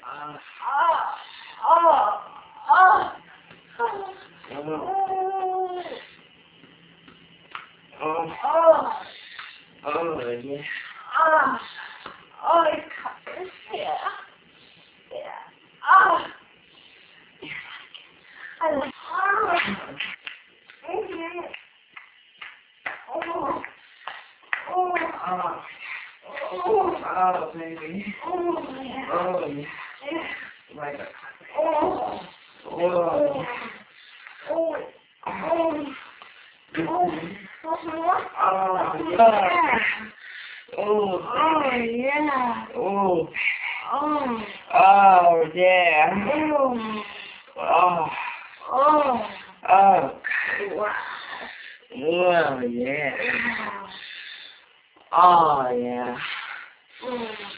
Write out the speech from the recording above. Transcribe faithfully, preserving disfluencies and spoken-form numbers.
Ah. Ah. Ah. Oh. Oh. Oh. Oh, yeah. Ah. Oh, it covers. Yeah. Yeah. Ah. I like. Ah. Mm-hmm. Oh. Oh. Ah. Oh. Oh, baby. Oh, yeah. Oh, yeah. Yeah. Like a. Oh. Oh. Oh. Oh. Oh. Oh, yeah. Oh, oh, yeah. Oh. Oh. Oh, yeah. Oh. Oh. Oh. Oh. Wow. Oh, yeah. Oh, yeah.